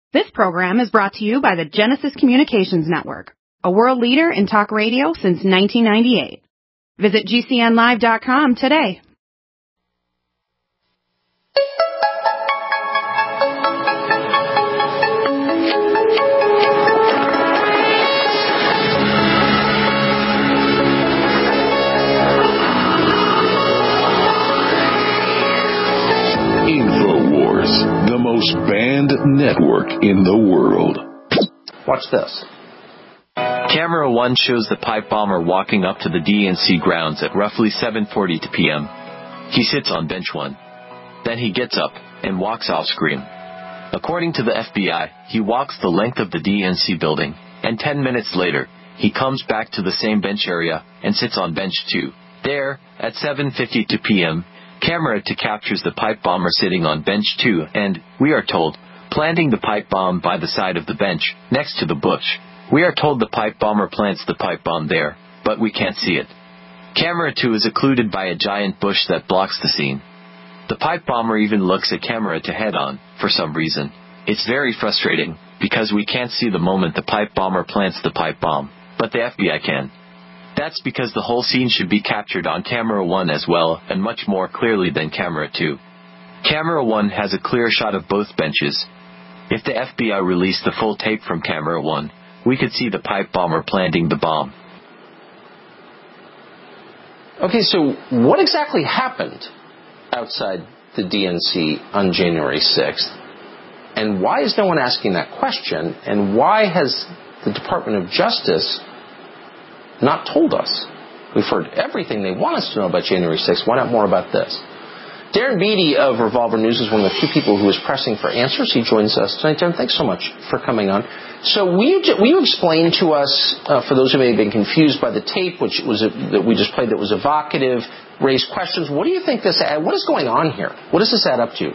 This program is brought to you by the Genesis Communications Network, a world leader in talk radio since 1998. Visit GCNlive.com today. InfoWars, the most banned network in the world. Watch this. Camera 1 shows the pipe bomber walking up to the DNC grounds at roughly 7:40 p.m. He sits on bench 1. Then he gets up and walks off screen. According to the FBI, he walks the length of the DNC building, and 10 minutes later, he comes back to the same bench area and sits on bench 2. There, at 7:52 p.m., Camera 2 captures the pipe bomber sitting on bench 2 and, we are told, planting the pipe bomb by the side of the bench, next to the bush. We are told the pipe bomber plants the pipe bomb there, but we can't see it. Camera 2 is occluded by a giant bush that blocks the scene. The pipe bomber even looks at Camera 2 head-on, for some reason. It's very frustrating, because we can't see the moment the pipe bomber plants the pipe bomb, but the FBI can. That's because the whole scene should be captured on Camera 1 as well, and much more clearly than Camera 2. Camera 1 has a clear shot of both benches. If the FBI released the full tape from Camera 1, we could see the pipe bomber planting the bomb. Okay, so what exactly happened outside the DNC on January 6th? And why is no one asking that question? And why has the Department of Justice not told us? We've heard everything they want us to know about January 6th. Why not more about this? Darren Beattie of Revolver News is one of the few people who is pressing for answers. He joins us tonight. Darren, thanks so much for coming on. So will you explain to us, for those who may have been confused by the tape, that we just played that was evocative, raised questions, what do you think what is going on here? What does this add up to?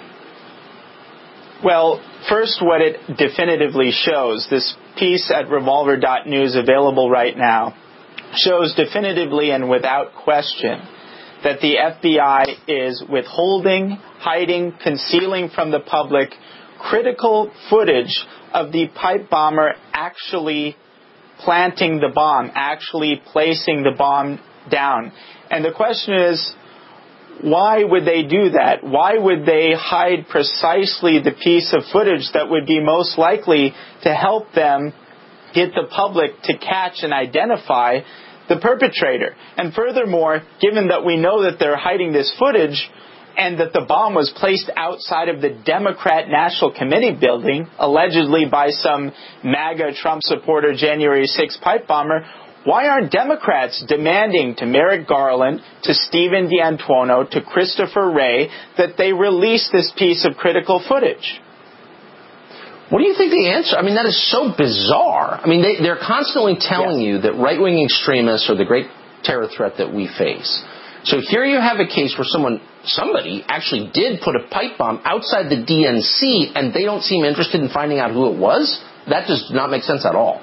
Well, first, what it definitively shows, this piece at revolver.news available right now, shows definitively and without question that the FBI is withholding, hiding, concealing from the public critical footage of the pipe bomber actually planting the bomb, actually placing the bomb down. And the question is, why would they do that? Why would they hide precisely the piece of footage that would be most likely to help them get the public to catch and identify the perpetrator? And furthermore, given that we know that they're hiding this footage and that the bomb was placed outside of the Democrat National Committee building, allegedly by some MAGA Trump supporter January 6th pipe bomber, why aren't Democrats demanding to Merrick Garland, to Stephen D'Antuono, to Christopher Wray that they release this piece of critical footage? What do you think the answer? I mean, that is so bizarre. I mean, they're constantly telling you that right-wing extremists are the great terror threat that we face. So here you have a case where somebody actually did put a pipe bomb outside the DNC, and they don't seem interested in finding out who it was? That does not make sense at all.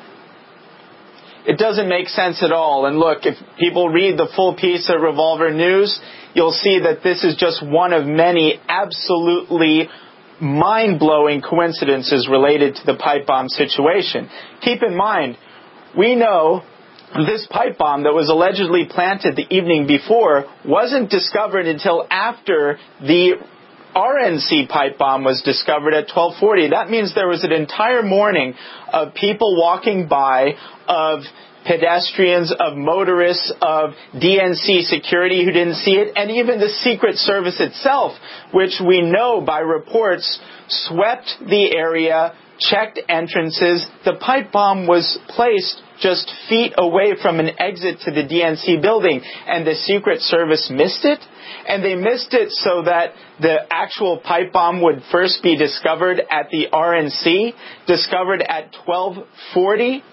It doesn't make sense at all. And look, if people read the full piece of Revolver News, you'll see that this is just one of many absolutely mind-blowing coincidences related to the pipe bomb situation. Keep in mind, we know this pipe bomb that was allegedly planted the evening before wasn't discovered until after the RNC pipe bomb was discovered at 12:40. That means there was an entire morning of people walking by, of pedestrians, of motorists, of DNC security who didn't see it, and even the Secret Service itself, which we know by reports swept the area, checked entrances. The pipe bomb was placed just feet away from an exit to the DNC building, and the Secret Service missed it. And they missed it so that the actual pipe bomb would first be discovered at the RNC, discovered at 12:40.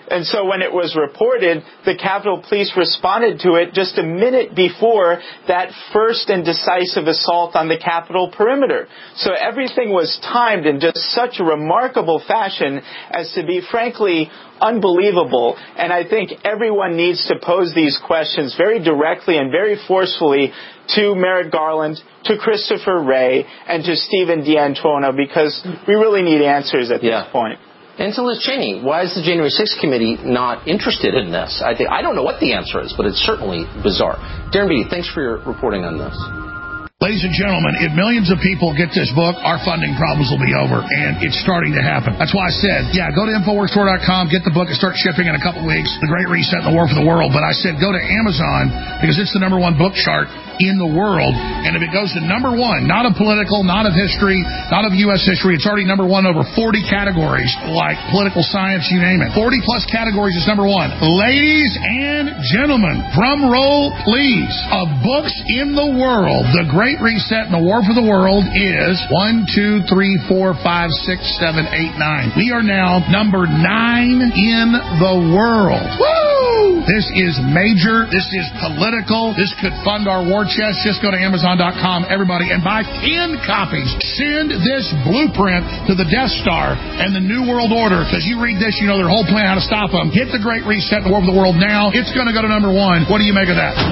And so when it was reported, the Capitol Police responded to it just a minute before that first and decisive assault on the Capitol perimeter. So everything was timed in just such a remarkable fashion as to be, frankly, unbelievable. And I think everyone needs to pose these questions very directly and very forcefully to Merrick Garland, to Christopher Wray, and to Stephen D'Antuono, because we really need answers at this point. And to Liz Cheney, why is the January 6th committee not interested in this? I don't know what the answer is, but it's certainly bizarre. Darren Beattie, thanks for your reporting on this. Ladies and gentlemen, if millions of people get this book, our funding problems will be over, and it's starting to happen. That's why I said, go to InfoWarsStore.com, get the book, and start shipping in a couple weeks. The Great Reset and the War for the World. But I said, go to Amazon, because it's the #1 book chart in the world, and if it goes to #1, not of political, not of history, not of U.S. history, it's already #1 over 40 categories, like political science, you name it. 40-plus categories is #1. Ladies and gentlemen, drum roll, please. Of books in the world, The Great Reset and the War for the World is 1, 2, 3, 4, 5, 6, 7, 8, 9. We are now number 9 in the world. Woo! This is major. This is political. This could fund our war chest. Just go to Amazon.com, everybody, and buy 10 copies. Send this blueprint to the Death Star and the New World Order, because you read this, you know their whole plan, how to stop them. Get The Great Reset and the War for the World now. It's going to go to #1. What do you make of that?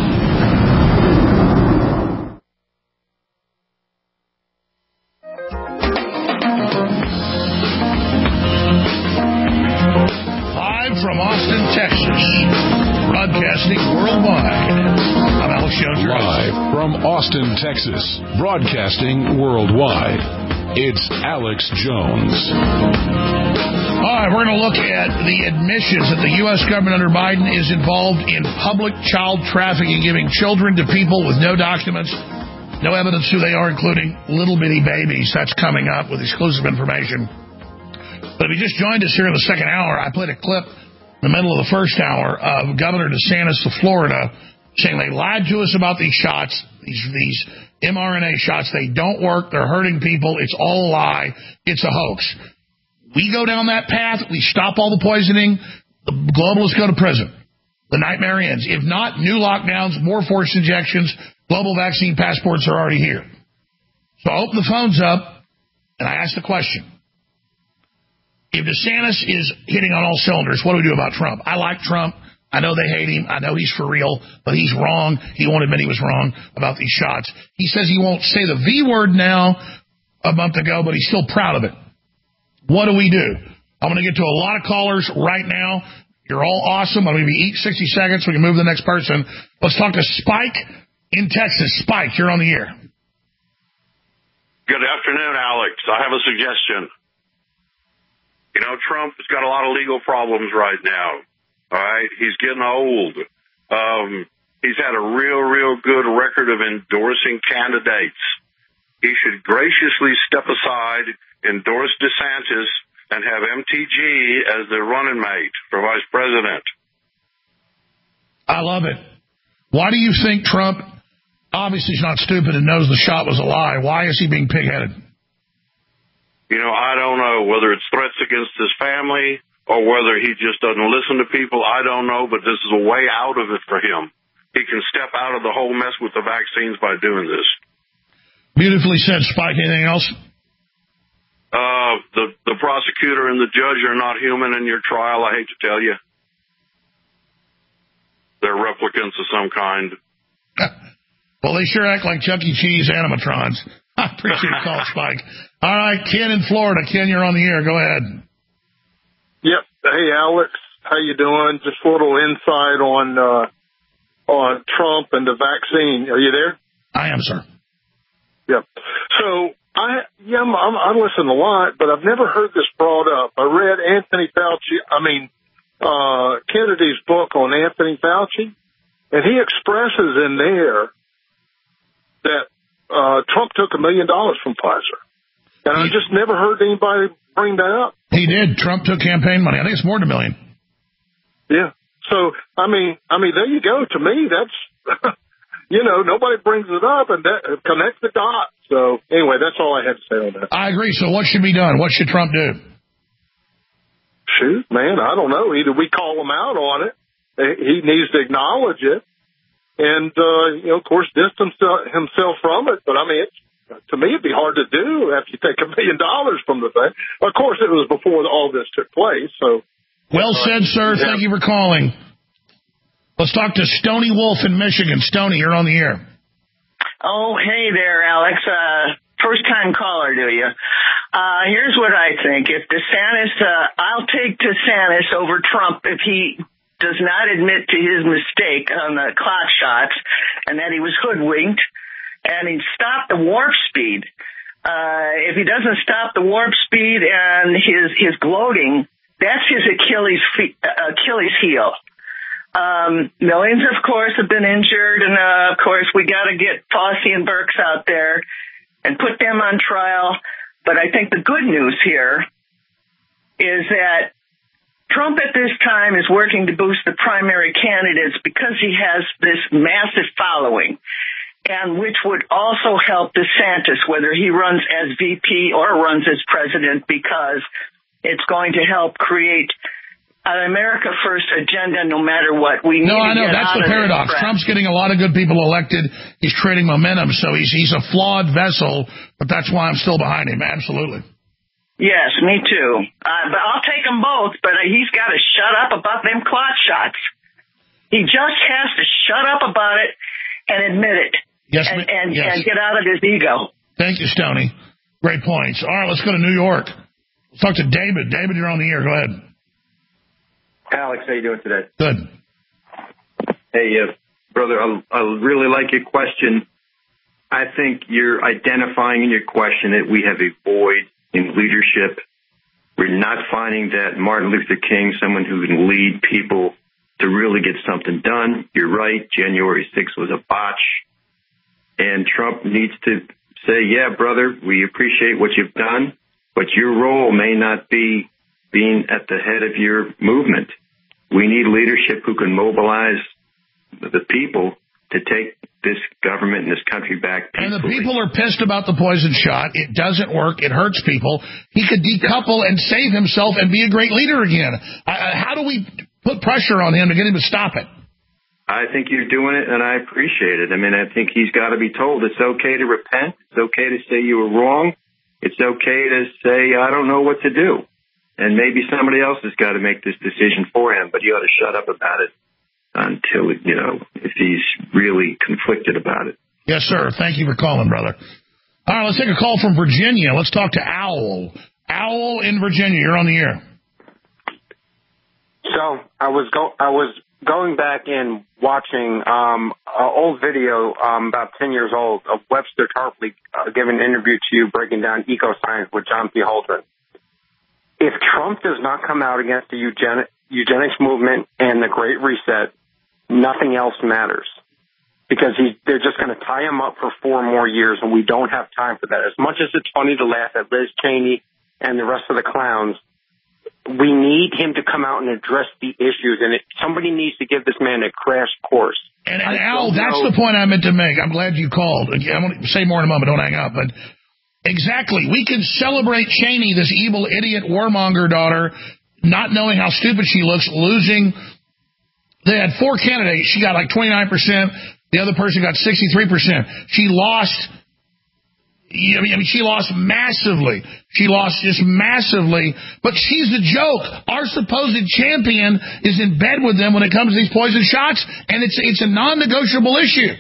From Austin, Texas, broadcasting worldwide. I'm Alex Jones. Live from Austin, Texas, broadcasting worldwide. It's Alex Jones. All right, we're going to look at the admissions that the U.S. government under Biden is involved in public child trafficking, giving children to people with no documents, no evidence who they are, including little bitty babies. That's coming up with exclusive information. But if you just joined us here in the second hour, I played a clip in the middle of the first hour of Governor DeSantis of Florida saying they lied to us about these shots, these mRNA shots. They don't work. They're hurting people. It's all a lie. It's a hoax. We go down that path. We stop all the poisoning. The globalists go to prison. The nightmare ends. If not, new lockdowns, more forced injections, global vaccine passports are already here. So I open the phones up, and I ask the question. If DeSantis is hitting on all cylinders, what do we do about Trump? I like Trump. I know they hate him. I know he's for real, but he's wrong. He won't admit he was wrong about these shots. He says he won't say the V word now a month ago, but he's still proud of it. What do we do? I'm going to get to a lot of callers right now. You're all awesome. I'm going to be 60 seconds. We can move to the next person. Let's talk to Spike in Texas. Spike, you're on the air. Good afternoon, Alex. I have a suggestion. You know, Trump has got a lot of legal problems right now. All right? He's getting old. He's had a real good record of endorsing candidates. He should graciously step aside, endorse DeSantis, and have MTG as the running mate for vice president. I love it. Why do you think Trump, obviously he's not stupid and knows the shot was a lie, why is he being pig-headed? You know, I don't know whether it's threats against his family or whether he just doesn't listen to people. I don't know, but this is a way out of it for him. He can step out of the whole mess with the vaccines by doing this. Beautifully said, Spike. Anything else? The prosecutor and the judge are not human in your trial, I hate to tell you. They're replicants of some kind. Well, they sure act like Chuck E. Cheese animatrons. I appreciate the call, Spike. All right, Ken in Florida. Ken, you're on the air. Go ahead. Yep. Hey, Alex. How you doing? Just a little insight on Trump and the vaccine. Are you there? I am, sir. Yep. So I listen a lot, but I've never heard this brought up. I read Kennedy's book on Anthony Fauci, and he expresses in there that Trump took $1 million from Pfizer. And I just never heard anybody bring that up. He did. Trump took campaign money. I think it's more than $1 million. Yeah. So, I mean, there you go. To me, that's, nobody brings it up and that connects the dots. So, anyway, that's all I had to say on that. I agree. So what should be done? What should Trump do? shoot, man, I don't know. Either we call him out on it, he needs to acknowledge it, and, of course, distance himself from it. But, I mean, to me, it'd be hard to do after you take $1 million from the thing. Of course, it was before all this took place. So, well said, sir. Yeah. Thank you for calling. Let's talk to Stony Wolf in Michigan. Stony, you're on the air. Oh, hey there, Alex. First-time caller, do you? Here's what I think. If DeSantis, I'll take DeSantis over Trump if he does not admit to his mistake on the clock shots and that he was hoodwinked, and he'd stop the warp speed. If he doesn't stop the warp speed and his gloating, that's his Achilles heel. Millions, of course, have been injured, and of course, we got to get Fauci and Birx out there and put them on trial. But I think the good news here is that Trump at this time is working to boost the primary candidates because he has this massive following, and which would also help DeSantis, whether he runs as VP or runs as president, because it's going to help create an America First agenda no matter what. We need I know. That's the paradox. Trump's getting a lot of good people elected. He's creating momentum, so he's a flawed vessel, but that's why I'm still behind him. Absolutely. Yes, me too. But I'll take them both, but he's got to shut up about them clot shots. He just has to shut up about it and admit it. Yes, and get out of his ego. Thank you, Stoney. Great points. All right, let's go to New York. Let's talk to David. David, you're on the air. Go ahead. Alex, how you doing today? Good. Hey, brother, I really like your question. I think you're identifying in your question that we have a void in leadership. We're not finding that Martin Luther King, someone who can lead people to really get something done. You're right. January 6th was a botch. And Trump needs to say, yeah, brother, we appreciate what you've done, but your role may not be being at the head of your movement. We need leadership who can mobilize the people to take this government and this country back peacefully. And the people are pissed about the poison shot. It doesn't work. It hurts people. He could decouple and save himself and be a great leader again. How do we put pressure on him to get him to stop it? I think you're doing it, and I appreciate it. I mean, I think he's got to be told it's okay to repent. It's okay to say you were wrong. It's okay to say, I don't know what to do. And maybe somebody else has got to make this decision for him, but you ought to shut up about it until, if he's really conflicted about it. Yes, sir. Thank you for calling, brother. All right, let's take a call from Virginia. Let's talk to Owl. Owl in Virginia, you're on the air. So I was going back and watching an old video about 10 years old of Webster Tarpley giving an interview to you breaking down eco-science with John P. Holdren. If Trump does not come out against the eugenics movement and the Great Reset, nothing else matters, because they're just going to tie him up for 4 more years, and we don't have time for that. As much as it's funny to laugh at Liz Cheney and the rest of the clowns, we need him to come out and address the issues, and somebody needs to give this man a crash course. And Al, that's the point I meant to make. I'm glad you called. I want to say more in a moment. Don't hang up. But exactly, we can celebrate Cheney, this evil idiot warmonger daughter, not knowing how stupid she looks, losing. They had 4 candidates. She got like 29%. The other person got 63%. She lost. She lost massively. She lost just massively. But she's the joke. Our supposed champion is in bed with them when it comes to these poison shots, and it's a non-negotiable issue.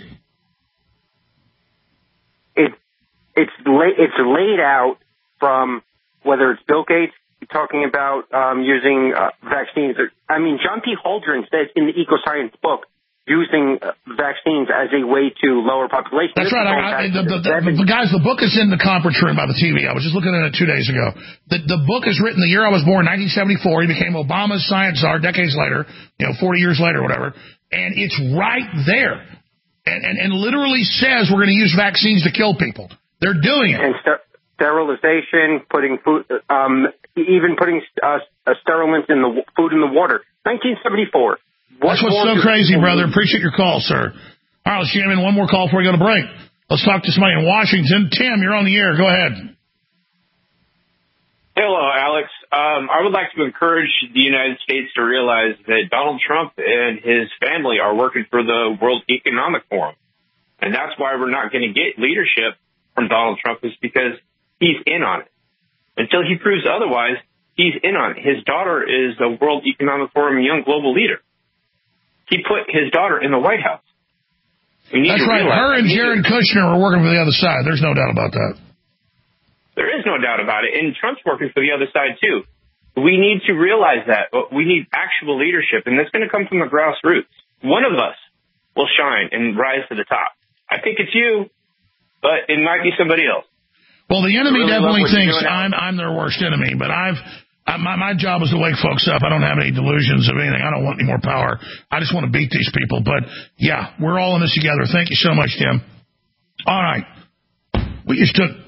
It's laid out from whether it's Bill Gates talking about using vaccines. I mean, John P. Holdren says in the Eco-Science book, using vaccines as a way to lower population. That's right. Guys, the book is in the conference room by the TV. I was just looking at it 2 days ago. The book is written the year I was born, 1974. He became Obama's science czar decades later, 40 years later, whatever. And it's right there. And literally says we're going to use vaccines to kill people. They're doing it. And sterilization, putting food, even putting sterilants in the food in the water. 1974. That's what's so crazy, brother. Appreciate your call, sir. All right, let's jam in one more call before we go to break. Let's talk to somebody in Washington. Tim, you're on the air. Go ahead. Hello, Alex. I would like to encourage the United States to realize that Donald Trump and his family are working for the World Economic Forum. And that's why we're not going to get leadership from Donald Trump, is because he's in on it. Until he proves otherwise, he's in on it. His daughter is a World Economic Forum young global leader. He put his daughter in the White House. That's right. Her and Jared Kushner are working for the other side. There's no doubt about that. There is no doubt about it. And Trump's working for the other side, too. We need to realize that. We need actual leadership, and that's going to come from the grassroots. One of us will shine and rise to the top. I think it's you, but it might be somebody else. Well, the enemy definitely thinks I'm their worst enemy, but my job is to wake folks up. I don't have any delusions of anything. I don't want any more power. I just want to beat these people. But, yeah, we're all in this together. Thank you so much, Tim. All right. We just took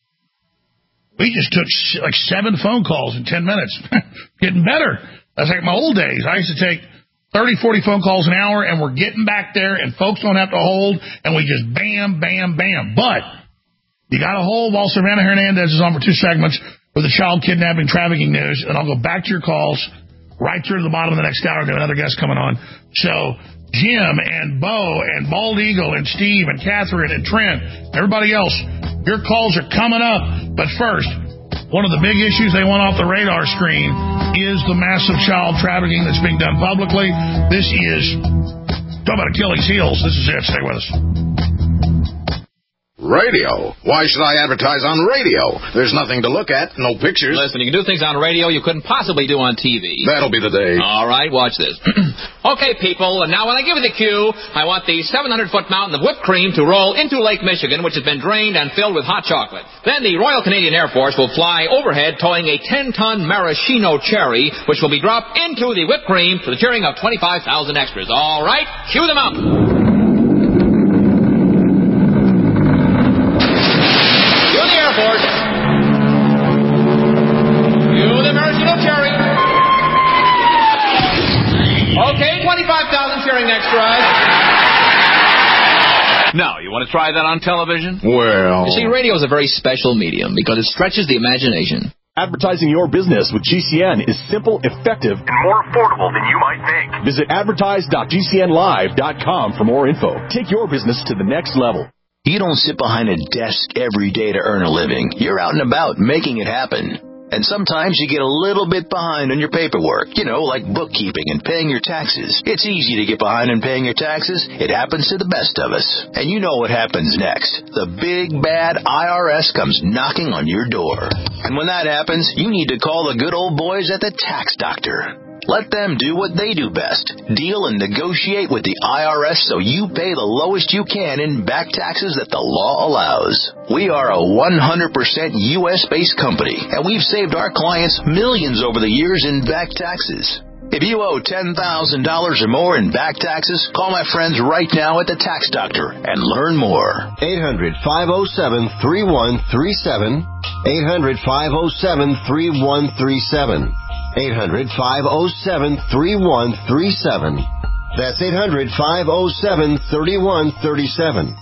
like 7 phone calls in 10 minutes. Getting better. That's like my old days. I used to take 30, 40 phone calls an hour, and we're getting back there, and folks don't have to hold, and we just bam, bam, bam. But you got to hold while Savannah Hernandez is on for 2 segments with the child kidnapping trafficking news, and I'll go back to your calls right through to the bottom of the next hour. I've got another guest coming on. So Jim and Bo and Bald Eagle and Steve and Catherine and Trent, everybody else, your calls are coming up. But first, one of the big issues they want off the radar screen is the massive child trafficking that's being done publicly. This is, talk about Achilles' heels. This is it. Stay with us. Radio? Why should I advertise on radio? There's nothing to look at, no pictures. Listen, you can do things on radio you couldn't possibly do on TV. That'll be the day. All right, watch this. Okay, people, and now when I give you the cue, I want the 700-foot mountain of whipped cream to roll into Lake Michigan, which has been drained and filled with hot chocolate. Then the Royal Canadian Air Force will fly overhead towing a 10-ton maraschino cherry, which will be dropped into the whipped cream to the cheering of 25,000 extras. All right, cue them up. Okay, 25,000 cheering extras. Now, you want to try that on television? Well... You see, radio is a very special medium because it stretches the imagination. Advertising your business with GCN is simple, effective, and more affordable than you might think. Visit advertise.gcnlive.com for more info. Take your business to the next level. You don't sit behind a desk every day to earn a living. You're out and about making it happen. And sometimes you get a little bit behind on your paperwork, like bookkeeping and paying your taxes. It's easy to get behind on paying your taxes. It happens to the best of us. And you know what happens next. The big, bad IRS comes knocking on your door. And when that happens, you need to call the good old boys at the Tax Doctor. Let them do what they do best. Deal and negotiate with the IRS so you pay the lowest you can in back taxes that the law allows. We are a 100% U.S.-based company, and we've saved our clients millions over the years in back taxes. If you owe $10,000 or more in back taxes, call my friends right now at the Tax Doctor and learn more. 800-507-3137. 800-507-3137. 800-507-3137. That's 800-507-3137.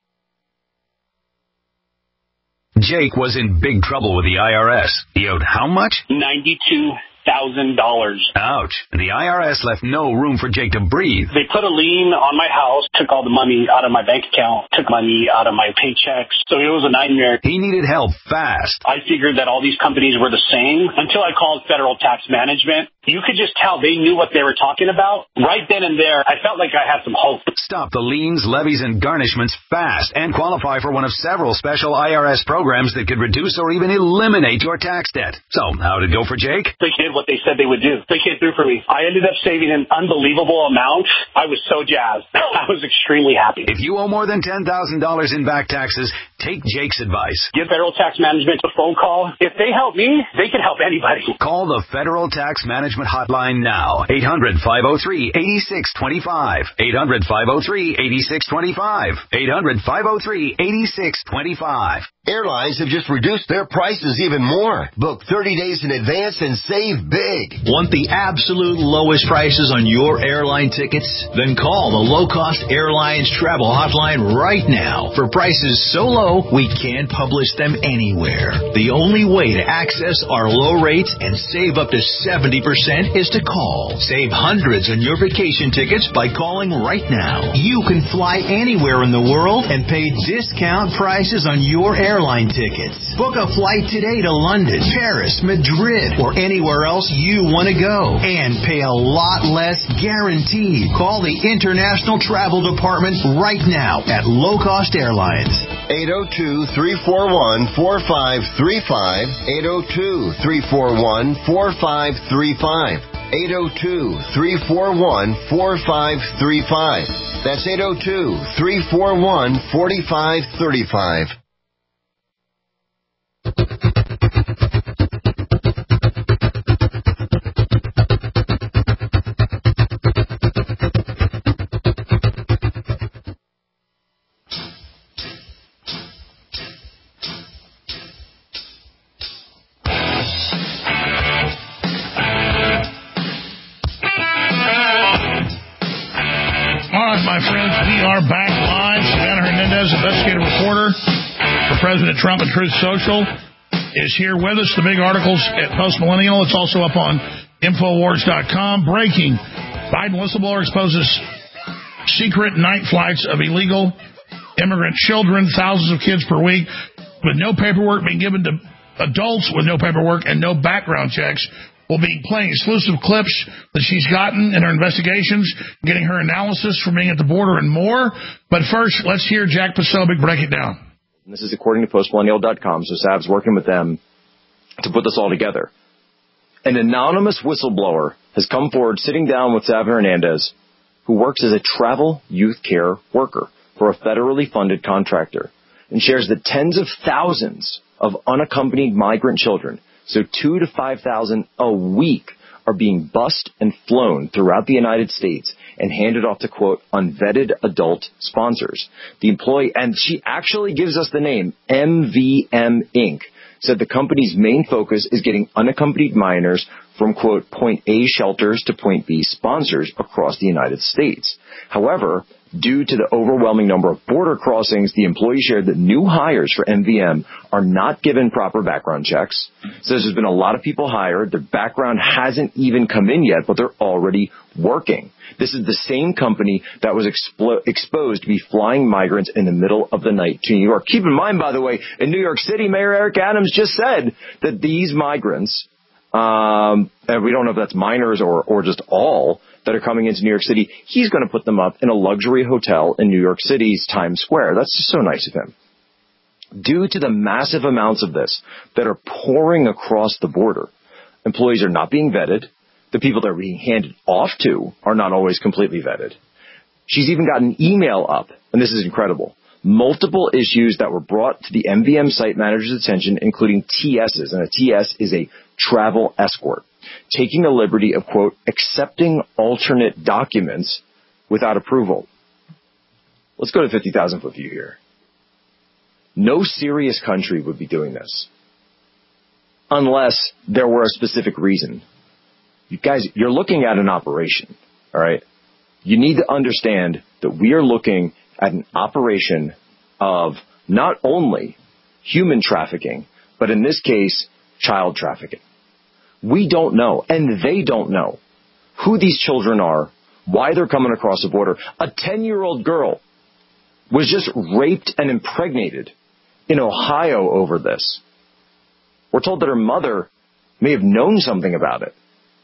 Jake was in big trouble with the IRS. He owed how much? $92,000. Ouch. And the IRS left no room for Jake to breathe. They put a lien on my house, took all the money out of my bank account, took money out of my paychecks. So it was a nightmare. He needed help fast. I figured that all these companies were the same until I called Federal Tax Management. You could just tell they knew what they were talking about. Right then and there, I felt like I had some hope. Stop the liens, levies, and garnishments fast and qualify for one of several special IRS programs that could reduce or even eliminate your tax debt. So, how did it go for Jake? They did what they said they would do. They came through for me. I ended up saving an unbelievable amount. I was so jazzed. I was extremely happy. If you owe more than $10,000 in back taxes, take Jake's advice. Give Federal Tax Management a phone call. If they help me, they can help anybody. Call the Federal Tax Management hotline now. 800-503-8625. 800-503-8625. 800-503-8625. Airlines have just reduced their prices even more. Book 30 days in advance and save big. Want the absolute lowest prices on your airline tickets? Then call the Low Cost Airlines Travel Hotline right now. For prices so low, we can't publish them anywhere. The only way to access our low rates and save up to 70% is to call. Save hundreds on your vacation tickets by calling right now. You can fly anywhere in the world and pay discount prices on your airline tickets. Book a flight today to London, Paris, Madrid, or anywhere else you want to go and pay a lot less guaranteed. Call the International Travel Department right now at Low Cost Airlines. 802-341-4535. 802-341-4535. 802-341-4535. That's 802-341-4535. My friends, we are back live. Savannah Hernandez, investigative reporter for President Trump and Truth Social, is here with us. The big articles at Post Millennial. It's also up on Infowars.com. Breaking. Biden whistleblower exposes secret night flights of illegal immigrant children, thousands of kids per week, with no paperwork being given to adults with no paperwork and no background checks. We'll be playing exclusive clips that she's gotten in her investigations, getting her analysis from being at the border and more. But first, let's hear Jack Posobiec break it down. This is according to postmillennial.com, so Sav's working with them to put this all together. An anonymous whistleblower has come forward sitting down with Sav Hernandez, who works as a travel youth care worker for a federally funded contractor, and shares that tens of thousands of unaccompanied migrant children, so 2,000 to 5,000 a week, are being bussed and flown throughout the United States and handed off to, quote, unvetted adult sponsors. The employee, and she actually gives us the name, MVM Inc., said the company's main focus is getting unaccompanied minors from, quote, point A shelters to point B sponsors across the United States. However, due to the overwhelming number of border crossings, the employee shared that new hires for MVM are not given proper background checks. Says there's been a lot of people hired. Their background hasn't even come in yet, but they're already working. This is the same company that was exposed to be flying migrants in the middle of the night to New York. Keep in mind, by the way, in New York City, Mayor Eric Adams just said that these migrants, and we don't know if that's minors or just all that are coming into New York City, he's going to put them up in a luxury hotel in New York City's Times Square. That's just so nice of him. Due to the massive amounts of this that are pouring across the border, employees are not being vetted. The people they're being handed off to are not always completely vetted. She's even got an email up, and this is incredible. Multiple issues that were brought to the MVM site manager's attention, including TSs, and a TS is a travel escort, taking the liberty of, quote, accepting alternate documents without approval. Let's go to 50,000-foot view here. No serious country would be doing this unless there were a specific reason. You guys, you're looking at an operation, all right? You need to understand that we are looking at an operation of not only human trafficking, but in this case, child trafficking. We don't know, and they don't know, who these children are, why they're coming across the border. A 10-year-old girl was just raped and impregnated in Ohio over this. We're told that her mother may have known something about it.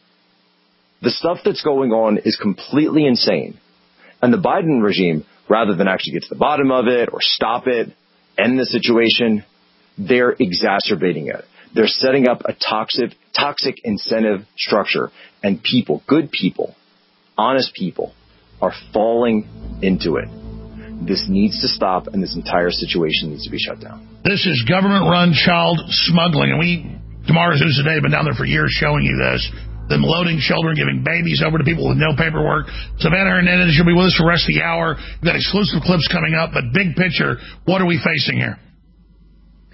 The stuff that's going on is completely insane. And the Biden regime, rather than actually get to the bottom of it or stop it, end the situation, they're exacerbating it. They're setting up a toxic incentive structure, and people, good people, honest people, are falling into it. This needs to stop, and this entire situation needs to be shut down. This is government-run child smuggling, and Tomorrow's News Today have been down there for years showing you this. Them loading children, giving babies over to people with no paperwork. Savannah Hernandez, you'll be with us for the rest of the hour. We've got exclusive clips coming up, but big picture, what are we facing here?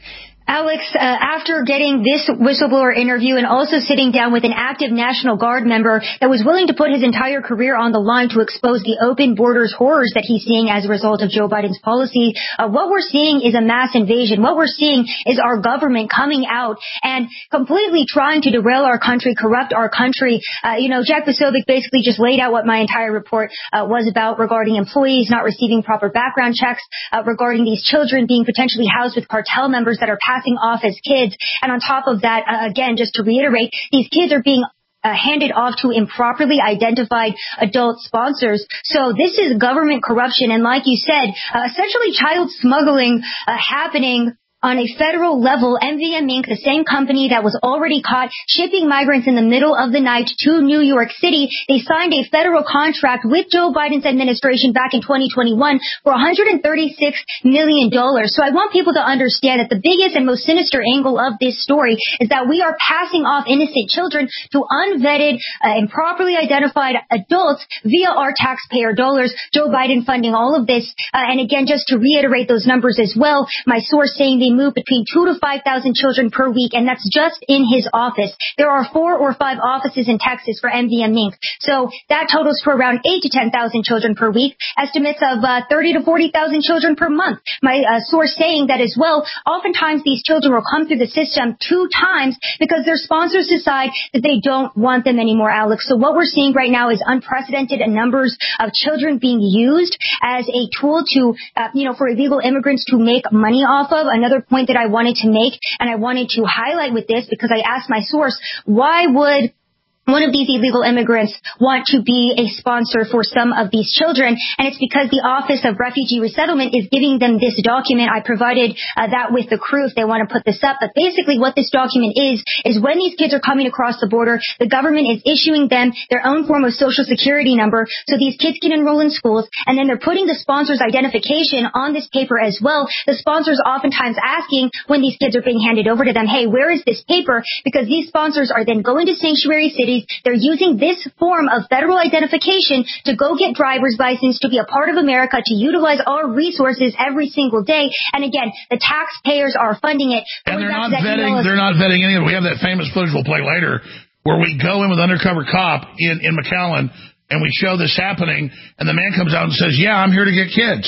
Alex, after getting this whistleblower interview and also sitting down with an active National Guard member that was willing to put his entire career on the line to expose the open borders horrors that he's seeing as a result of Joe Biden's policy, what we're seeing is a mass invasion. What we're seeing is our government coming out and completely trying to derail our country, corrupt our country. Jack Posobiec basically just laid out what my entire report was about regarding employees not receiving proper background checks, regarding these children being potentially housed with cartel members that are passing off as kids. And on top of that, again, just to reiterate, these kids are being handed off to improperly identified adult sponsors. So this is government corruption. And like you said, essentially child smuggling happening on a federal level. MVM Inc., the same company that was already caught shipping migrants in the middle of the night to New York City, they signed a federal contract with Joe Biden's administration back in 2021 for $136 million. So I want people to understand that the biggest and most sinister angle of this story is that we are passing off innocent children to unvetted, improperly identified adults via our taxpayer dollars. Joe Biden funding all of this. And again, just to reiterate those numbers as well, my source saying they move between 2,000 to 5,000 children per week, and that's just in his office. There are 4 or 5 offices in Texas for MVM Inc. So that totals to around 8,000 to 10,000 children per week, estimates of 30,000 to 40,000 children per month. My source saying that as well, oftentimes these children will come through the system 2 times because their sponsors decide that they don't want them anymore, Alex. So what we're seeing right now is unprecedented numbers of children being used as a tool to, for illegal immigrants to make money off of. Another point that I wanted to make, and I wanted to highlight with this because I asked my source, why would one of these illegal immigrants want to be a sponsor for some of these children? And it's because the Office of Refugee Resettlement is giving them this document. I provided that with the crew if they want to put this up. But basically what this document is when these kids are coming across the border, the government is issuing them their own form of social security number so these kids can enroll in schools. And then they're putting the sponsor's identification on this paper as well. The sponsors oftentimes asking when these kids are being handed over to them, hey, where is this paper? Because these sponsors are then going to sanctuary cities. They're using this form of federal identification to go get driver's license, to be a part of America, to utilize our resources every single day. And again, the taxpayers are funding it. And they're not vetting any of it. We have that famous footage we'll play later where we go in with undercover cop in McAllen and we show this happening and the man comes out and says, yeah, I'm here to get kids.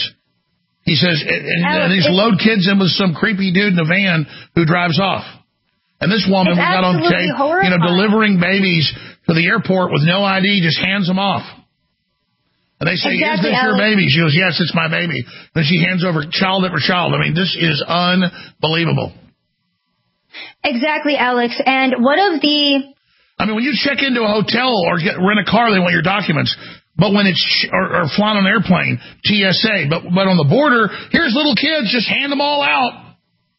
He says, and these load kids in with some creepy dude in a van who drives off. And this woman we got on tape, delivering babies to the airport with no ID, just hands them off. And they say, is this your baby? She goes, yes, it's my baby. Then she hands over child after child. I mean, this is unbelievable. Exactly, Alex. And when you check into a hotel or rent a car, they want your documents. But when it's or flying on an airplane, TSA. But on the border, here's little kids, just hand them all out.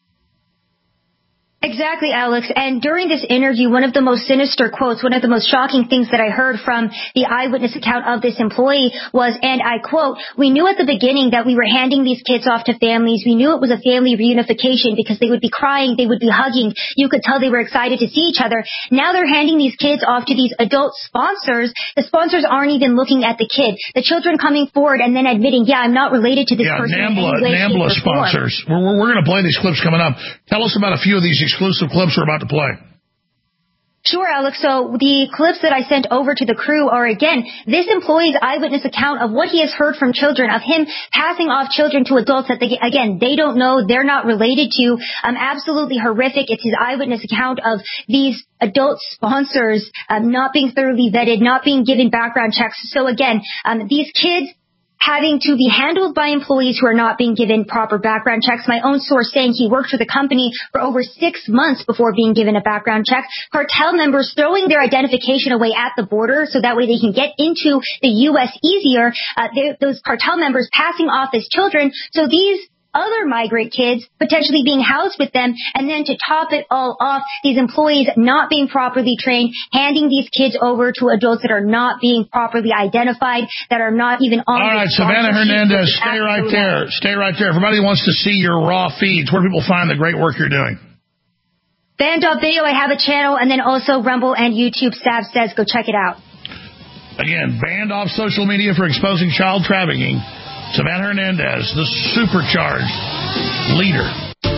Exactly, Alex. And during this interview, one of the most sinister quotes, one of the most shocking things that I heard from the eyewitness account of this employee was, and I quote, we knew at the beginning that we were handing these kids off to families. We knew it was a family reunification because they would be crying, they would be hugging. You could tell they were excited to see each other. Now they're handing these kids off to these adult sponsors. The sponsors aren't even looking at the kid. The children coming forward and then admitting, yeah, I'm not related to this person. NAMBLA sponsors. We're going to play these clips coming up. Tell us about a few of these exclusive clips we're about to play. Sure, Alex. So the clips that I sent over to the crew are, again, this employee's eyewitness account of what he has heard from children, of him passing off children to adults that, they don't know, they're not related to. Absolutely horrific. It's his eyewitness account of these adult sponsors not being thoroughly vetted, not being given background checks. So, again, these kids having to be handled by employees who are not being given proper background checks. My own source saying he worked for the company for over 6 months before being given a background check. Cartel members throwing their identification away at the border so that way they can get into the U.S. easier. Those cartel members passing off as children. So these other migrant kids potentially being housed with them, and then to top it all off, these employees not being properly trained, handing these kids over to adults that are not being properly identified, that are not even on. All right, Savannah Hernandez, stay right there. Stay right there. Everybody wants to see your raw feeds. Where do people find the great work you're doing? Band.video, I have a channel, and then also Rumble and YouTube. Sav says, go check it out. Again, banned off social media for exposing child trafficking. Savannah Hernandez, the supercharged leader.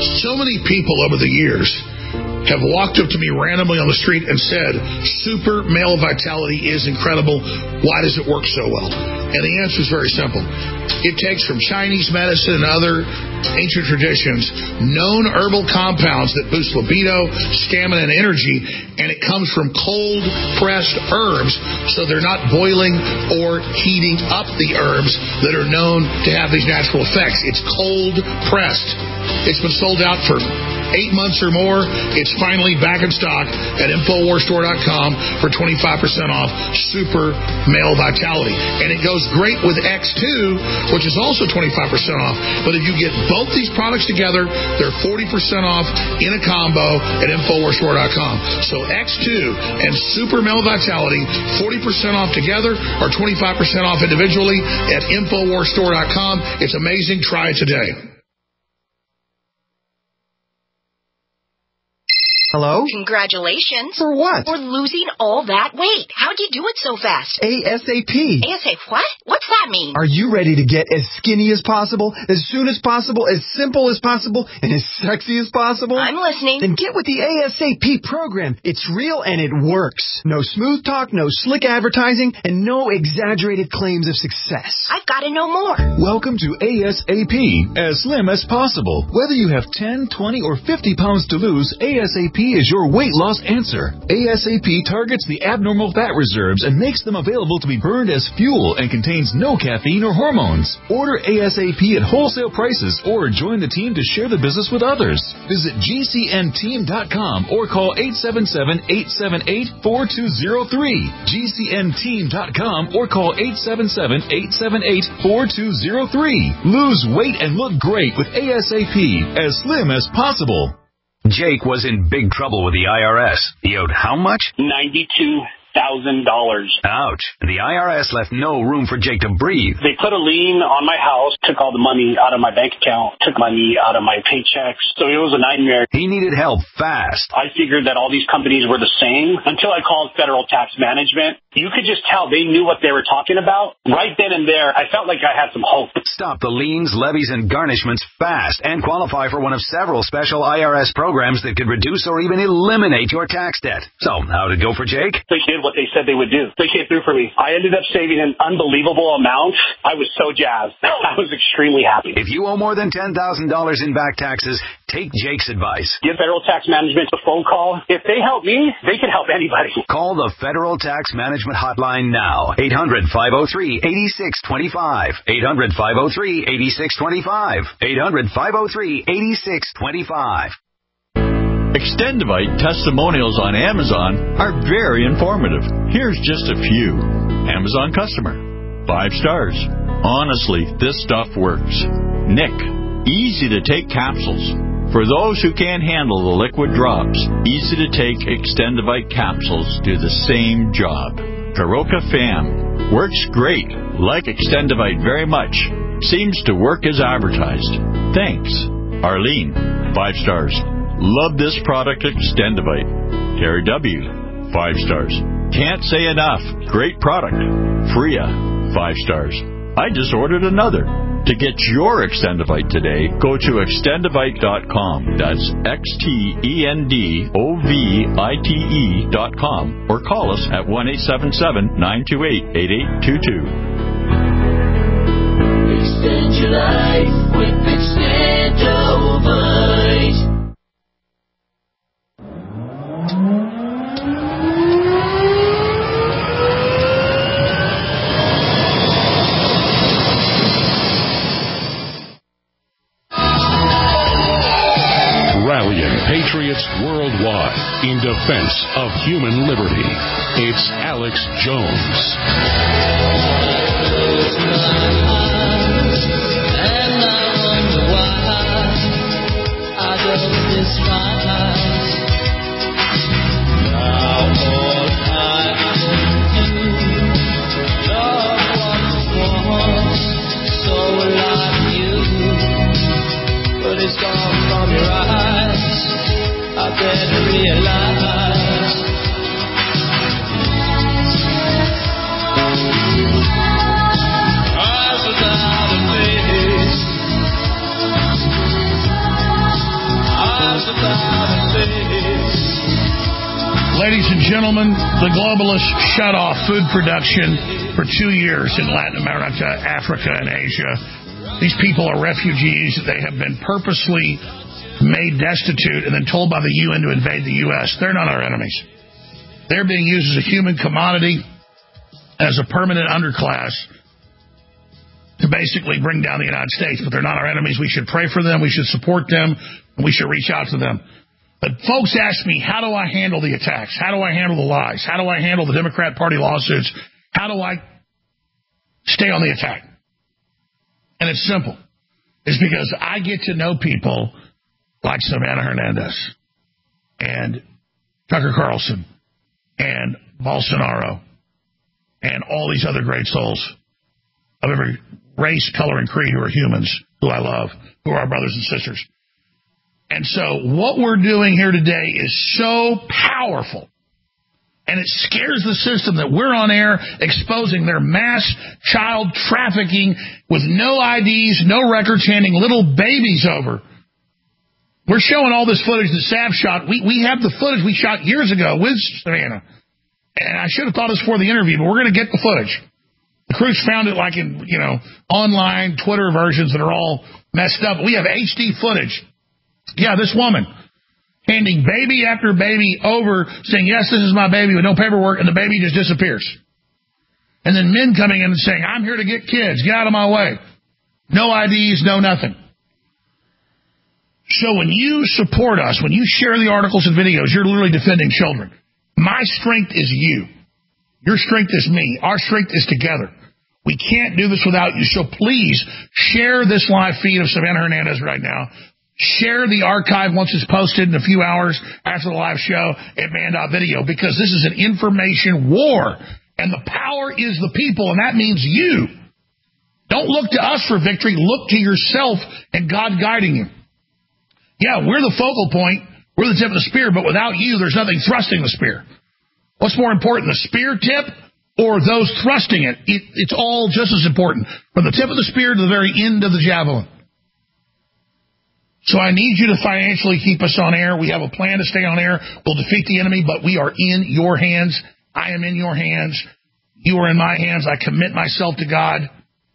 So many people over the years have walked up to me randomly on the street and said, super male vitality is incredible. Why does it work so well? And the answer is very simple. It takes from Chinese medicine and other ancient traditions known herbal compounds that boost libido, stamina, and energy, and it comes from cold-pressed herbs, so they're not boiling or heating up the herbs that are known to have these natural effects. It's cold-pressed. It's been sold out for 8 months or more. It's finally back in stock at InfoWarsStore.com for 25% off Super Male Vitality. And it goes great with X2, which is also 25% off. But if you get both these products together, they're 40% off in a combo at InfoWarsStore.com. So X2 and Super Male Vitality, 40% off together or 25% off individually at InfoWarsStore.com. It's amazing. Try it today. Hello? Congratulations. For what? For losing all that weight. How'd you do it so fast? ASAP. ASAP what? What's that mean? Are you ready to get as skinny as possible, as soon as possible, as simple as possible, and as sexy as possible? I'm listening. Then get with the ASAP program. It's real and it works. No smooth talk, no slick advertising, and no exaggerated claims of success. I've got to know more. Welcome to ASAP, as slim as possible. Whether you have 10, 20, or 50 pounds to lose, ASAP is your weight loss answer. ASAP targets the abnormal fat reserves and makes them available to be burned as fuel and contains no caffeine or hormones. Order ASAP at wholesale prices or join the team to share the business with others. Visit GCNteam.com or call 877-878-4203. GCNteam.com or call 877-878-4203. Lose weight and look great with ASAP, as slim as possible. Jake was in big trouble with the IRS. He owed how much? $92,000. Ouch. The IRS left no room for Jake to breathe. They put a lien on my house, took all the money out of my bank account, took money out of my paychecks. So it was a nightmare. He needed help fast. I figured that all these companies were the same until I called Federal Tax Management. You could just tell they knew what they were talking about. Right then and there, I felt like I had some hope. Stop the liens, levies, and garnishments fast and qualify for one of several special IRS programs that could reduce or even eliminate your tax debt. So, how'd it go for Jake? They did what they said they would do. They came through for me. I ended up saving an unbelievable amount. I was so jazzed. I was extremely happy. If you owe more than $10,000 in back taxes, take Jake's advice. Give Federal Tax Management a phone call. If they help me, they can help anybody. Call the Federal Tax Management hotline now. 800-503-8625. 800-503-8625. 800-503-8625. Extendivite testimonials on Amazon are very informative. Here's just a few. Amazon customer. 5 stars. Honestly, this stuff works. Nick. Easy to take capsules. For those who can't handle the liquid drops, easy to take Extendivite capsules do the same job. Karoka Fam. Works great. Like Extendivite very much. Seems to work as advertised. Thanks. Arlene. 5 stars. Love this product, Extendivite. Terry W. 5 stars. Can't say enough. Great product. Freya. 5 stars. I just ordered another. To get your Extendivite today, go to Extendivite.com. That's XTENDOVITE.com or call us at 1-877-928-8822. Extend your life with Extendovite. Rallying patriots worldwide in defense of human liberty. It's Alex Jones. And I wonder why I don't despise. Now all I do, love was so like you, but it's gone from your eyes. I better realize. As the gentlemen, the globalists shut off food production for 2 years in Latin America, Africa, and Asia. These people are refugees. They have been purposely made destitute and then told by the UN to invade the U.S. They're not our enemies. They're being used as a human commodity, as a permanent underclass, to basically bring down the United States. But they're not our enemies. We should pray for them. We should support them. And we should reach out to them. But folks ask me, how do I handle the attacks? How do I handle the lies? How do I handle the Democrat Party lawsuits? How do I stay on the attack? And it's simple. It's because I get to know people like Savannah Hernandez and Tucker Carlson and Bolsonaro and all these other great souls of every race, color, and creed who are humans, who I love, who are our brothers and sisters. And so what we're doing here today is so powerful, and it scares the system that we're on air exposing their mass child trafficking with no IDs, no records, handing little babies over. We're showing all this footage that Sav shot. We have the footage we shot years ago with Savannah. And I should have thought this before the interview, but we're going to get the footage. The crews found it like in, online Twitter versions that are all messed up. We have HD footage. Yeah, this woman handing baby after baby over, saying, yes, this is my baby with no paperwork, and the baby just disappears. And then men coming in and saying, I'm here to get kids. Get out of my way. No IDs, no nothing. So when you support us, when you share the articles and videos, you're literally defending children. My strength is you. Your strength is me. Our strength is together. We can't do this without you. So please share this live feed of Savannah Hernandez right now. Share the archive once it's posted in a few hours after the live show at man.video, because this is an information war, and the power is the people, and that means you. Don't look to us for victory. Look to yourself and God guiding you. Yeah, we're the focal point. We're the tip of the spear, but without you, there's nothing thrusting the spear. What's more important, the spear tip or those thrusting it? It's all just as important, from the tip of the spear to the very end of the javelin. So I need you to financially keep us on air. We have a plan to stay on air. We'll defeat the enemy, but we are in your hands. I am in your hands. You are in my hands. I commit myself to God.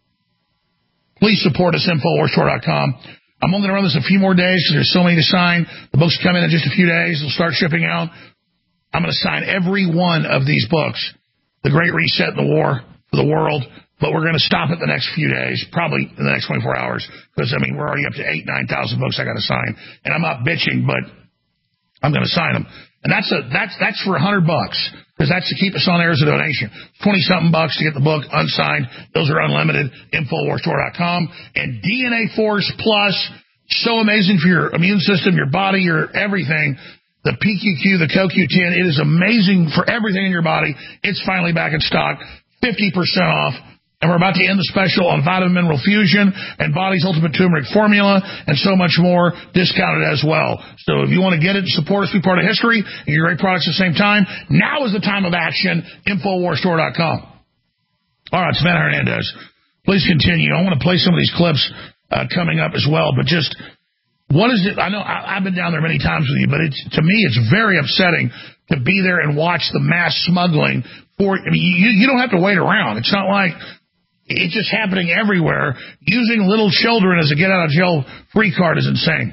Please support us, InfoWarsStore.com. I'm only going to run this a few more days because there's so many to sign. The books come in just a few days. They'll start shipping out. I'm going to sign every one of these books, The Great Reset and the War for the World. But we're going to stop it the next few days, probably in the next 24 hours, because, we're already up to 8,000, 9,000 books I got to sign. And I'm not bitching, but I'm going to sign them. And that's for $100, because that's to keep us on air as a donation. 20-something bucks to get the book unsigned. Those are unlimited. InfoWarsStore.com. And DNA Force Plus, so amazing for your immune system, your body, your everything. The PQQ, the CoQ10, it is amazing for everything in your body. It's finally back in stock, 50% off. And we're about to end the special on Vitamin Mineral Fusion and Body's Ultimate Turmeric Formula and so much more, discounted as well. So if you want to get it and support us, be part of history, and get great products at the same time, now is the time of action, InfoWarsStore.com. All right, Savannah Hernandez, please continue. I want to play some of these clips coming up as well, but just what is it? I know I've been down there many times with you, but to me it's very upsetting to be there and watch the mass smuggling. You don't have to wait around. It's not like it's just happening everywhere. Using little children as a get-out-of-jail-free card is insane.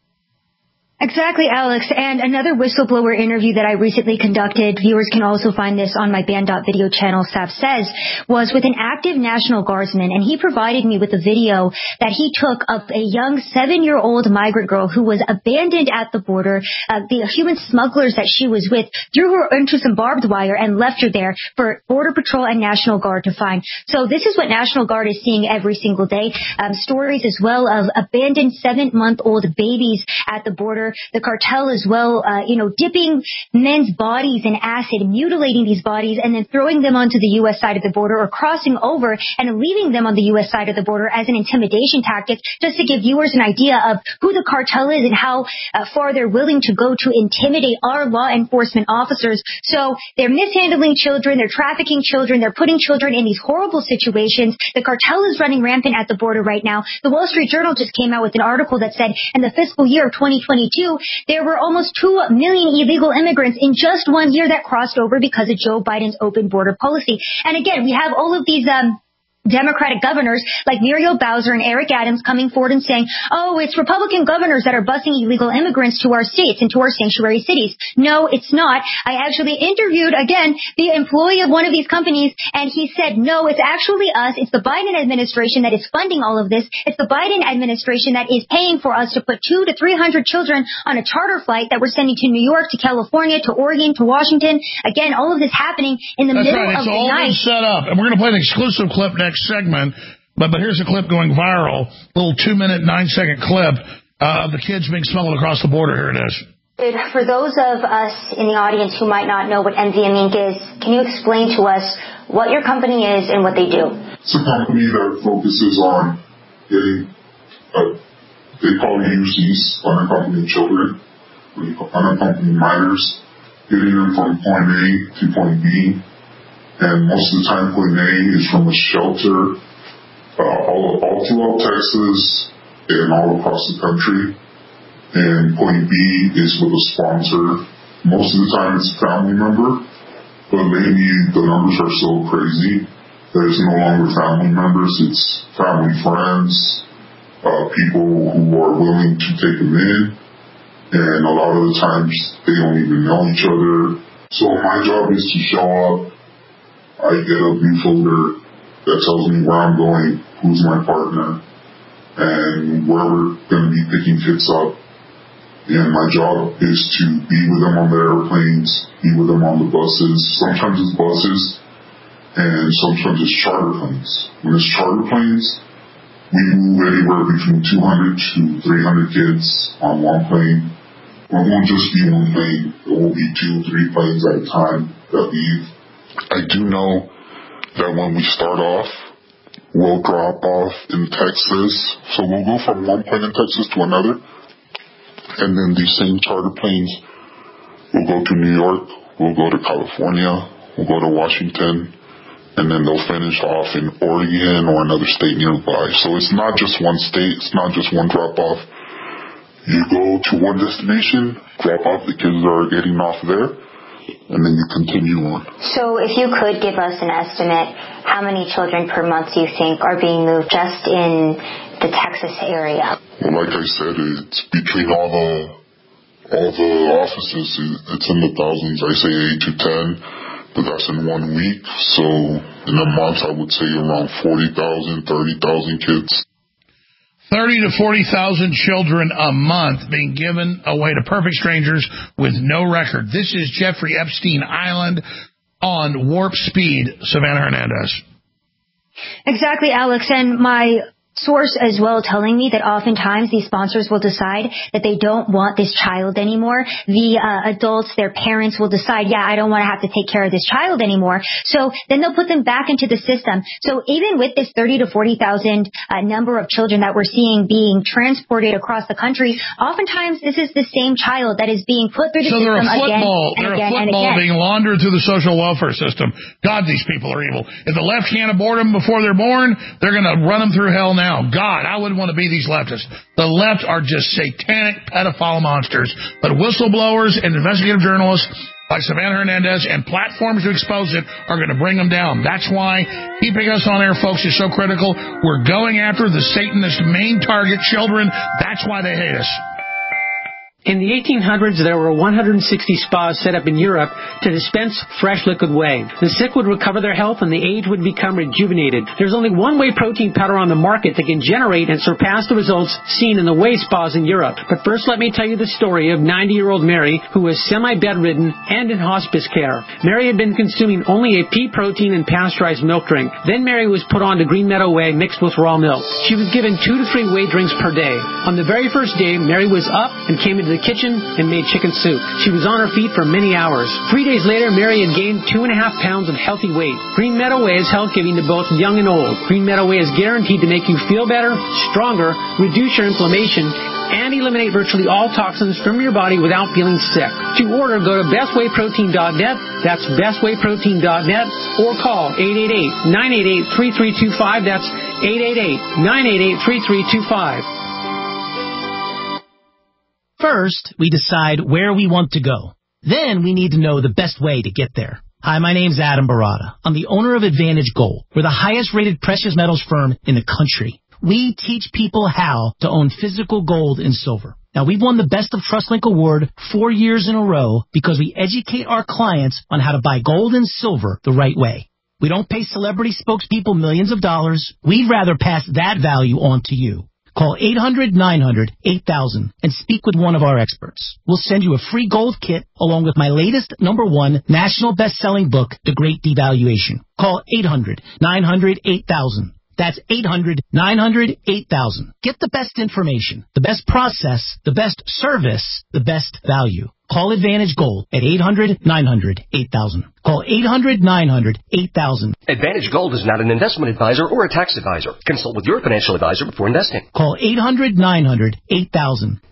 Exactly, Alex. And another whistleblower interview that I recently conducted, viewers can also find this on my band.video channel, Sav Says, was with an active National Guardsman, and he provided me with a video that he took of a young 7-year-old migrant girl who was abandoned at the border. The human smugglers that she was with threw her into some barbed wire and left her there for Border Patrol and National Guard to find. So this is what National Guard is seeing every single day. Stories as well of abandoned 7-month-old babies at the border. The cartel as well, dipping men's bodies in acid, mutilating these bodies, and then throwing them onto the U.S. side of the border, or crossing over and leaving them on the U.S. side of the border as an intimidation tactic, just to give viewers an idea of who the cartel is and how far they're willing to go to intimidate our law enforcement officers. So they're mishandling children, they're trafficking children, they're putting children in these horrible situations. The cartel is running rampant at the border right now. The Wall Street Journal just came out with an article that said in the fiscal year of 2022, 2022, there were almost 2 million illegal immigrants in just 1 year that crossed over because of Joe Biden's open border policy. And again, we have all of these Democratic governors like Muriel Bowser and Eric Adams coming forward and saying, oh, it's Republican governors that are busing illegal immigrants to our states and to our sanctuary cities. No, it's not. I actually interviewed, again, the employee of one of these companies, and he said, no, it's actually us. It's the Biden administration that is funding all of this. It's the Biden administration that is paying for us to put 200 to 300 children on a charter flight that we're sending to New York, to California, to Oregon, to Washington. Again, all of this happening in the middle of the night. It's all been set up. And we're going to play an exclusive clip next segment, but here's a clip going viral, little 2-minute, 9-second clip of the kids being smuggled across the border. Here it is. For those of us in the audience who might not know what MVM Inc. is, can you explain to us what your company is and what they do? It's a company that focuses on getting, they call UCs, unaccompanied children, unaccompanied minors, getting them from point A to point B. And most of the time, point A is from a shelter all throughout Texas and all across the country. And point B is with a sponsor. Most of the time, it's a family member. But lately, the numbers are so crazy that it's no longer family members. It's family friends, people who are willing to take them in. And a lot of the times, they don't even know each other. So my job is to show up. I get a blue folder that tells me where I'm going, who's my partner, and where we're going to be picking kids up. And my job is to be with them on the airplanes, be with them on the buses. Sometimes it's buses, and sometimes it's charter planes. When it's charter planes, we move anywhere between 200 to 300 kids on one plane. It won't just be one plane. It will be 2 or 3 planes at a time that leave. I do know that when we start off, we'll drop off in Texas. So we'll go from one plane in Texas to another. And then these same charter planes will go to New York, we'll go to California, we'll go to Washington, and then they'll finish off in Oregon or another state nearby. So it's not just one state, it's not just one drop-off. You go to one destination, drop off the kids that are getting off there, and then you continue on. So if you could give us an estimate, how many children per month do you think are being moved just in the Texas area? Well, like I said, it's between all the offices. It's in the thousands. I say 8 to 10, but that's in 1 week. So in a month, I would say around 40,000, 30,000 kids. 30 to 40,000 children a month being given away to perfect strangers with no record. This is Jeffrey Epstein Island on Warp Speed. Savannah Hernandez. Exactly, Alex. And my source as well telling me that oftentimes these sponsors will decide that they don't want this child anymore. The adults, their parents will decide, yeah, I don't want to have to take care of this child anymore. So then they'll put them back into the system. So even with this 30 to 40,000 number of children that we're seeing being transported across the country, oftentimes this is the same child that is being put through the system again and again and again. Being laundered through the social welfare system. God, these people are evil. If the left can't abort them before they're born, they're going to run them through hell now. God, I wouldn't want to be these leftists. The left are just satanic pedophile monsters. But whistleblowers and investigative journalists like Savannah Hernandez and platforms to expose it are going to bring them down. That's why keeping us on air, folks, is so critical. We're going after the Satanist main target, children. That's why they hate us. In the 1800s, there were 160 spas set up in Europe to dispense fresh liquid whey. The sick would recover their health and the aged would become rejuvenated. There's only one whey protein powder on the market that can generate and surpass the results seen in the whey spas in Europe. But first, let me tell you the story of 90-year-old Mary, who was semi-bedridden and in hospice care. Mary had been consuming only a pea protein and pasteurized milk drink. Then Mary was put on to Green Meadow Whey mixed with raw milk. She was given 2 to 3 whey drinks per day. On the very first day, Mary was up and came into the kitchen and made chicken soup. She was on her feet for many hours. 3 days later, Mary had gained 2.5 pounds of healthy weight. Green Meadow Whey is health-giving to both young and old. Green Meadow Whey is guaranteed to make you feel better, stronger, reduce your inflammation, and eliminate virtually all toxins from your body without feeling sick. To order, go to bestwayprotein.net. That's bestwayprotein.net, or call 888-988-3325. That's 888-988-3325. First, we decide where we want to go. Then we need to know the best way to get there. Hi, my name's Adam Barada. I'm the owner of Advantage Gold. We're the highest-rated precious metals firm in the country. We teach people how to own physical gold and silver. Now, we've won the Best of TrustLink Award 4 years in a row because we educate our clients on how to buy gold and silver the right way. We don't pay celebrity spokespeople millions of dollars. We'd rather pass that value on to you. Call 800-900-8000 and speak with one of our experts. We'll send you a free gold kit along with my latest #1 national best-selling book, The Great Devaluation. Call 800-900-8000. That's 800-900-8000. Get the best information, the best process, the best service, the best value. Call Advantage Gold at 800-900-8000. Call 800-900-8000. Advantage Gold is not an investment advisor or a tax advisor. Consult with your financial advisor before investing. Call 800-900-8000.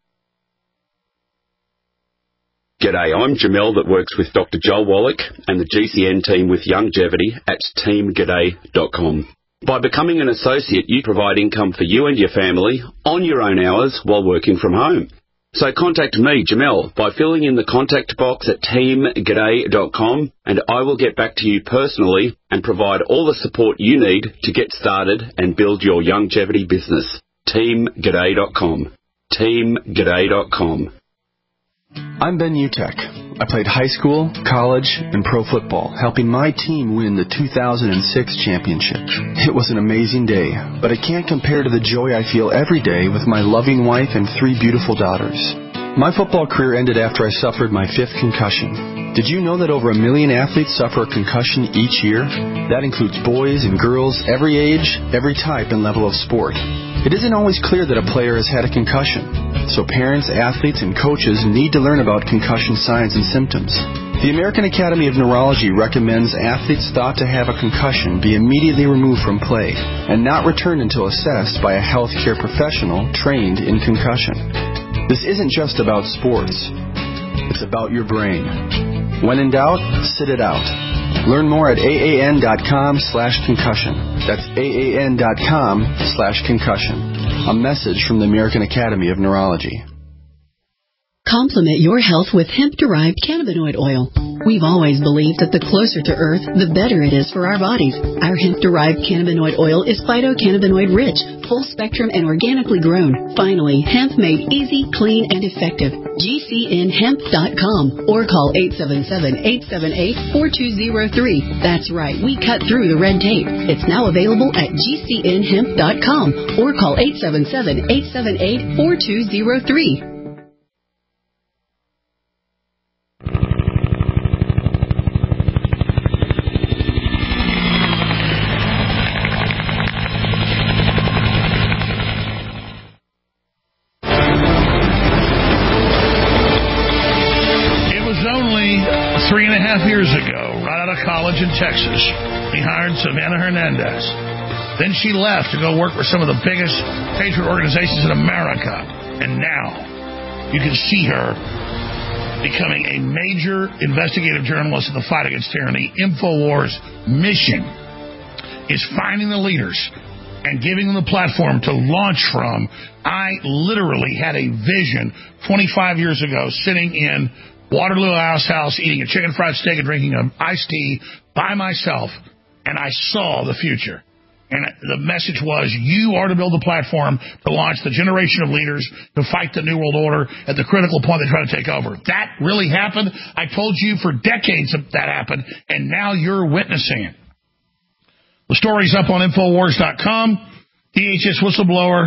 G'day, I'm Jamel that works with Dr. Joel Wallach and the GCN team with Longevity at teamg'day.com. By becoming an associate, you provide income for you and your family on your own hours while working from home. So contact me, Jamel, by filling in the contact box at teamg'day.com, and I will get back to you personally and provide all the support you need to get started and build your longevity business. teamg'day.com. teamg'day.com. I'm Ben Utek. I played high school, college, and pro football, helping my team win the 2006 championship. It was an amazing day, but it can't compare to the joy I feel every day with my loving wife and 3 beautiful daughters. My football career ended after I suffered my 5th concussion. Did you know that over 1 million athletes suffer a concussion each year? That includes boys and girls, every age, every type and level of sport. It isn't always clear that a player has had a concussion, so parents, athletes, and coaches need to learn about concussion signs and symptoms. The American Academy of Neurology recommends athletes thought to have a concussion be immediately removed from play and not returned until assessed by a healthcare professional trained in concussion. This isn't just about sports. It's about your brain. When in doubt, sit it out. Learn more at AAN.com/concussion. That's AAN.com/concussion. A message from the American Academy of Neurology. Complement your health with hemp-derived cannabinoid oil. We've always believed that the closer to Earth, the better it is for our bodies. Our hemp-derived cannabinoid oil is phytocannabinoid-rich, full-spectrum, and organically grown. Finally, hemp made easy, clean, and effective. GCNhemp.com or call 877-878-4203. That's right, we cut through the red tape. It's now available at GCNhemp.com or call 877-878-4203. Years ago, right out of college in Texas, he hired Savannah Hernandez. Then she left to go work for some of the biggest patriot organizations in America. And now you can see her becoming a major investigative journalist in the fight against tyranny. InfoWars' mission is finding the leaders and giving them the platform to launch from. I literally had a vision 25 years ago sitting in Waterloo House, eating a chicken fried steak and drinking an iced tea by myself, and I saw the future. And the message was, you are to build the platform to launch the generation of leaders to fight the New World Order at the critical point they try to take over. That really happened. I told you for decades that happened, and now you're witnessing it. The story's up on Infowars.com. DHS whistleblower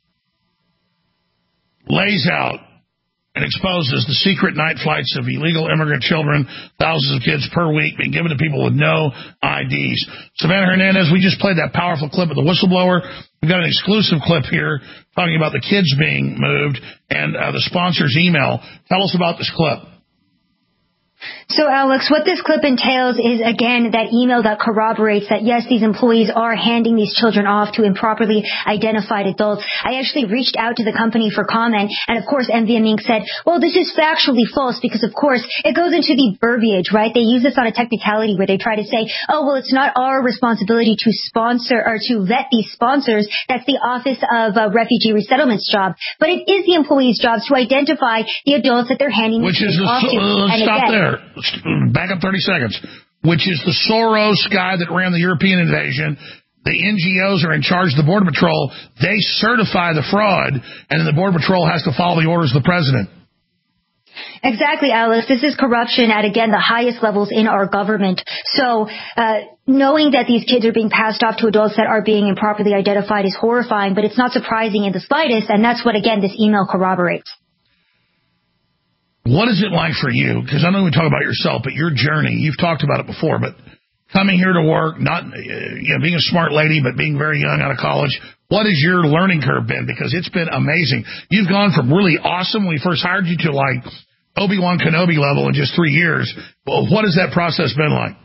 lays out and exposes the secret night flights of illegal immigrant children, thousands of kids per week being given to people with no IDs. Savannah Hernandez, we just played that powerful clip of the whistleblower. We've got an exclusive clip here talking about the kids being moved and the sponsor's email. Tell us about this clip. So, Alex, what this clip entails is, again, that email that corroborates that, yes, these employees are handing these children off to improperly identified adults. I actually reached out to the company for comment, and, of course, MVM Inc. said, well, this is factually false because, of course, it goes into the verbiage, right? They use this on a technicality where they try to say, oh, well, it's not our responsibility to sponsor or to vet these sponsors. That's the Office of Refugee Resettlement's job. But it is the employees' jobs to identify the adults that they're handing these kids off to. Stop there. Back up 30 seconds. Which is the Soros guy that ran the European invasion. The NGOs are in charge of the Border Patrol. They certify the fraud, and then the Border Patrol has to follow the orders of the president. Exactly, Alex. This is corruption at, again, the highest levels in our government. So knowing that these kids are being passed off to adults that are being improperly identified is horrifying, but it's not surprising in the slightest, and that's what, again, this email corroborates. What is it like for you? Because I know we talk about yourself, but your journey, you've talked about it before, but coming here to work, not being a smart lady, but being very young out of college, what has your learning curve been? Because it's been amazing. You've gone from really awesome when we first hired you to like Obi-Wan Kenobi level in just 3 years. Well, what has that process been like?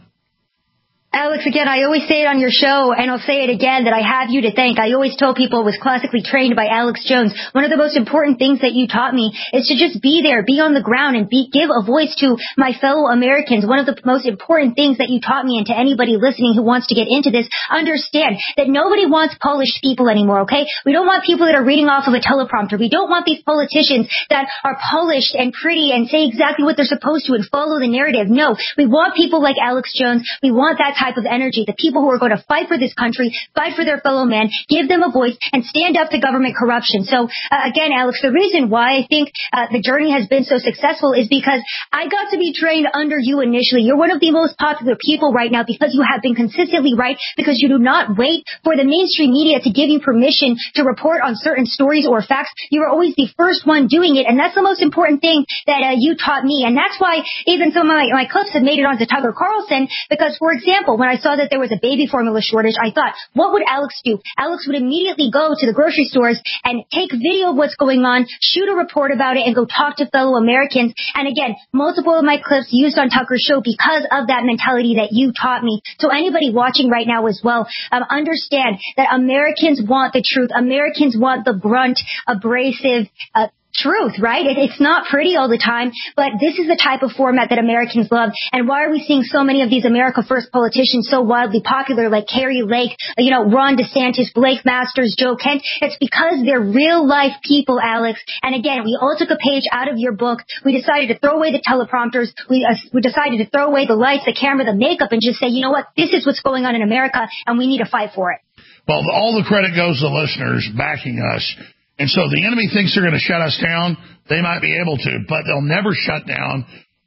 Alex, again, I always say it on your show, and I'll say it again, that I have you to thank. I always tell people I was classically trained by Alex Jones. One of the most important things that you taught me is to just be there, be on the ground, and give a voice to my fellow Americans. One of the most important things that you taught me, and to anybody listening who wants to get into this, understand that nobody wants polished people anymore, okay? We don't want people that are reading off of a teleprompter. We don't want these politicians that are polished and pretty and say exactly what they're supposed to and follow the narrative. No, we want people like Alex Jones. We want that type of energy, the people who are going to fight for this country, fight for their fellow man, give them a voice, and stand up to government corruption. So, again, Alex, the reason why I think the journey has been so successful is because I got to be trained under you initially. You're one of the most popular people right now because you have been consistently right, because you do not wait for the mainstream media to give you permission to report on certain stories or facts. You are always the first one doing it, and that's the most important thing that you taught me. And that's why even some of my clips have made it onto Tucker Carlson, because, for example, when I saw that there was a baby formula shortage, I thought, what would Alex do? Alex would immediately go to the grocery stores and take video of what's going on, shoot a report about it, and go talk to fellow Americans. And again, multiple of my clips used on Tucker's show because of that mentality that you taught me. So anybody watching right now as well, understand that Americans want the truth. Americans want the blunt, abrasive, truth, right? It's not pretty all the time, but this is the type of format that Americans love. And why are we seeing so many of these America First politicians so wildly popular, like Carrie Lake, Ron DeSantis, Blake Masters, Joe Kent? It's because they're real life people, Alex. And again, we all took a page out of your book. We decided to throw away the teleprompters. We decided to throw away the lights, the camera, the makeup, and just say, you know what? This is what's going on in America, and we need to fight for it. Well, all the credit goes to the listeners backing us. And so the enemy thinks they're going to shut us down. They might be able to, but they'll never shut down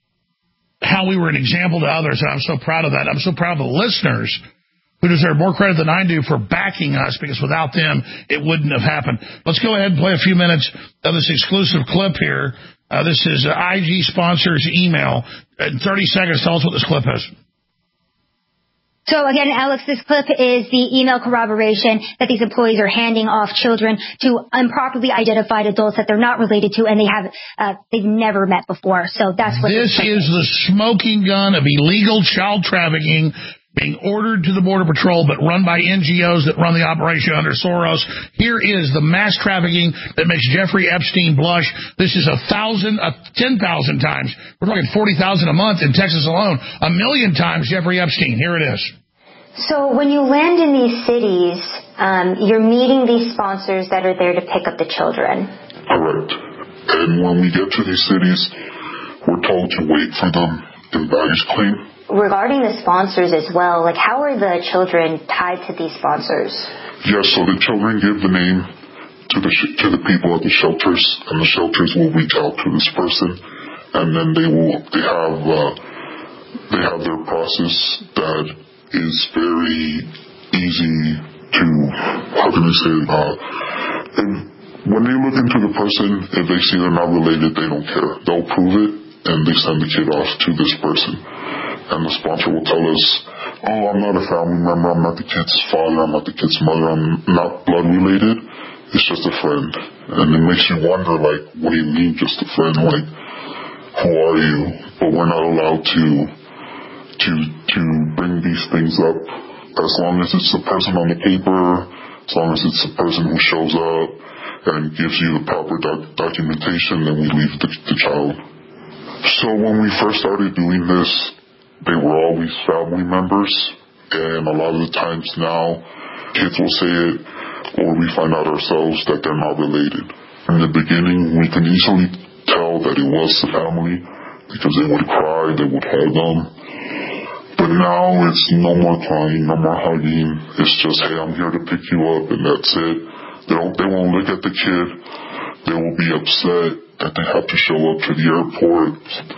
how we were an example to others. And I'm so proud of that. I'm so proud of the listeners who deserve more credit than I do for backing us, because without them, it wouldn't have happened. Let's go ahead and play a few minutes of this exclusive clip here. This is IG Sponsors email. In 30 seconds, tell us what this clip is. So again, Alex, this clip is the email corroboration that these employees are handing off children to improperly identified adults that they're not related to, and they've never met before. So that's what this is. The smoking gun of illegal child trafficking being ordered to the Border Patrol, but run by NGOs that run the operation under Soros. Here is the mass trafficking that makes Jeffrey Epstein blush. This is 10,000 times. We're talking 40,000 a month in Texas alone. 1 million times Jeffrey Epstein. Here it is. So when you land in these cities, you're meeting these sponsors that are there to pick up the children. Correct. And when we get to these cities, we're told to wait for them in baggage claim. Regarding the sponsors as well, like how are the children tied to these sponsors? Yes, so the children give the name to the people at the shelters, and the shelters will reach out to this person, and then they have their process that is very easy to, how can I say it, when they look into the person, if they see they're not related, they don't care. They'll prove it, and they send the kid off to this person. And the sponsor will tell us, oh, I'm not a family member, I'm not the kid's father, I'm not the kid's mother, I'm not blood related, it's just a friend. And it makes you wonder, like, what do you mean just a friend? Like, who are you? But we're not allowed to bring these things up. As long as it's the person on the paper, as long as it's the person who shows up and gives you the proper documentation, then we leave the child. So when we first started doing this, they were always family members, and a lot of the times now, kids will say it, or we find out ourselves that they're not related. In the beginning, we can easily tell that it was the family, because they would cry, they would hug them. But now it's no more crying, no more hugging. It's just, hey, I'm here to pick you up, and that's it. They won't look at the kid. They will be upset that they have to show up to the airport.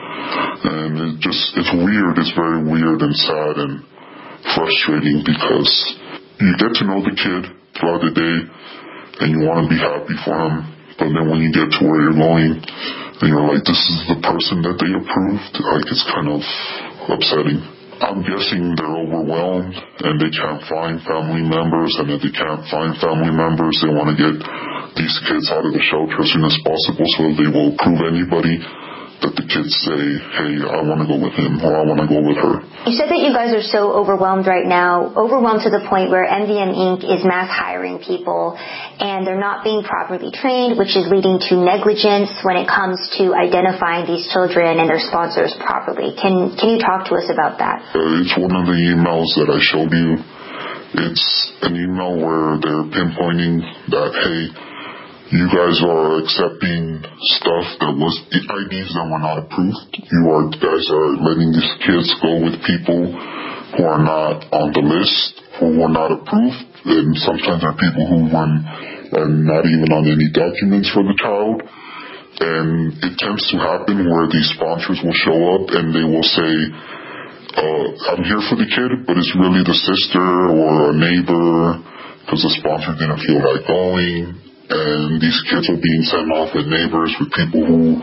And it's weird. It's very weird and sad and frustrating, because you get to know the kid throughout the day, and you want to be happy for him. But then when you get to where you're going, and you're like, this is the person that they approved, like, it's kind of upsetting. I'm guessing they're overwhelmed and they can't find family members, and if they can't find family members, they want to get these kids out of the shelter as soon as possible, so they will approve anybody that the kids say, hey, I want to go with him, or I want to go with her. You said that you guys are so overwhelmed right now, overwhelmed to the point where MVM Inc. is mass hiring people, and they're not being properly trained, which is leading to negligence when it comes to identifying these children and their sponsors properly. Can you talk to us about that? It's one of the emails that I showed you. It's an email where they're pinpointing that, hey, you guys are accepting stuff that was IDs that were not approved. You guys are letting these kids go with people who are not on the list, who were not approved, and sometimes there are people who are not even on any documents for the child. And it tends to happen where these sponsors will show up and they will say, I'm here for the kid, but it's really the sister or a neighbor, because the sponsor didn't feel like going. And these kids are being sent off with neighbors, with people who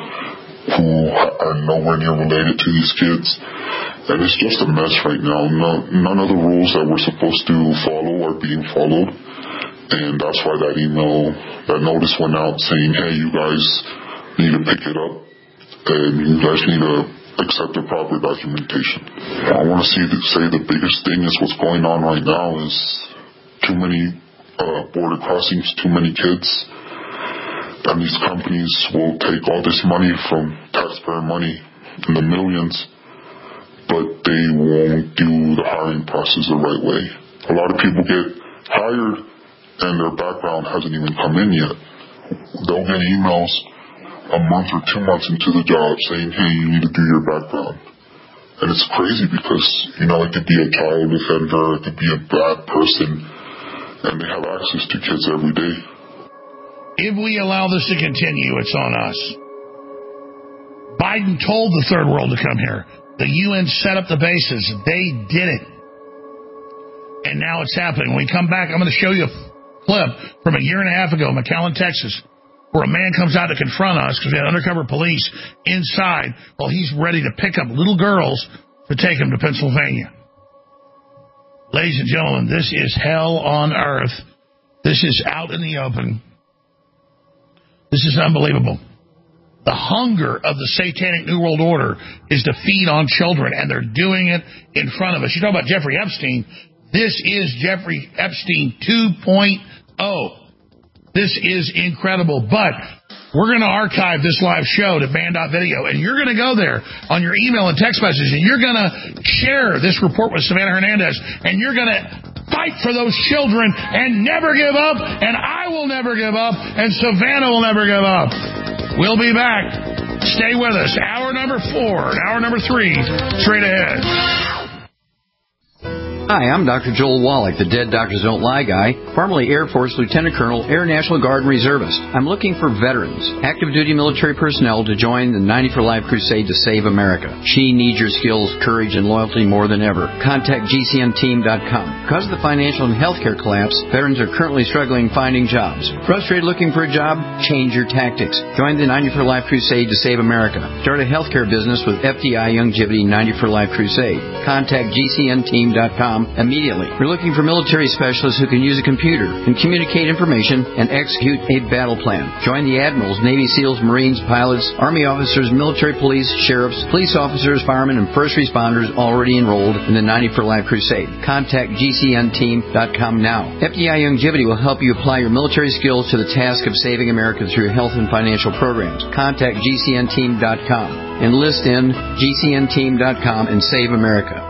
are nowhere near related to these kids. And it's just a mess right now. None of the rules that we're supposed to follow are being followed. And that's why that notice went out saying, hey, you guys need to pick it up, and you guys need to accept the proper documentation. I want to say the biggest thing is what's going on right now is too many border crossings, too many kids, and these companies will take all this money from taxpayer money in the millions, but they won't do the hiring process the right way. A lot of people get hired and their background hasn't even come in yet. They'll get emails a month or 2 months into the job saying, hey, you need to do your background. And it's crazy because, it could be a child offender, it could be a bad person, and they have access to kids every day. If we allow this to continue, it's on us. Biden told the third world to come here. The UN set up the bases. They did it. And now it's happening. When we come back, I'm going to show you a clip from a year and a half ago in McAllen, Texas, where a man comes out to confront us because we had undercover police inside while he's ready to pick up little girls to take them to Pennsylvania. Ladies and gentlemen, this is hell on earth. This is out in the open. This is unbelievable. The hunger of the satanic New World Order is to feed on children, and they're doing it in front of us. You talk about Jeffrey Epstein. This is Jeffrey Epstein 2.0. This is incredible. But we're going to archive this live show to band.video, and you're going to go there on your email and text message, and you're going to share this report with Savannah Hernandez, and you're going to fight for those children and never give up, and I will never give up, and Savannah will never give up. We'll be back. Stay with us. Hour number 4 and hour number 3 straight ahead. Hi, I'm Dr. Joel Wallach, the Dead Doctors Don't Lie guy, formerly Air Force Lieutenant Colonel, Air National Guard and Reservist. I'm looking for veterans, active duty military personnel to join the 90 for Life crusade to save America. She needs your skills, courage, and loyalty more than ever. Contact GCNteam.com. Because of the financial and healthcare collapse, veterans are currently struggling finding jobs. Frustrated looking for a job? Change your tactics. Join the 90 for Life crusade to save America. Start a healthcare business with FDI Longevity 90 for Life crusade. Contact GCNteam.com GCNteam.com immediately. We're looking for military specialists who can use a computer and communicate information and execute a battle plan. Join the admirals, Navy SEALs, Marines, pilots, Army officers, military police, sheriffs, police officers, firemen, and first responders already enrolled in the 90 for Life Crusade. Contact GCNteam.com now. FDI Longevity will help you apply your military skills to the task of saving America through health and financial programs. Contact GCNteam.com. Enlist in GCNteam.com and save America.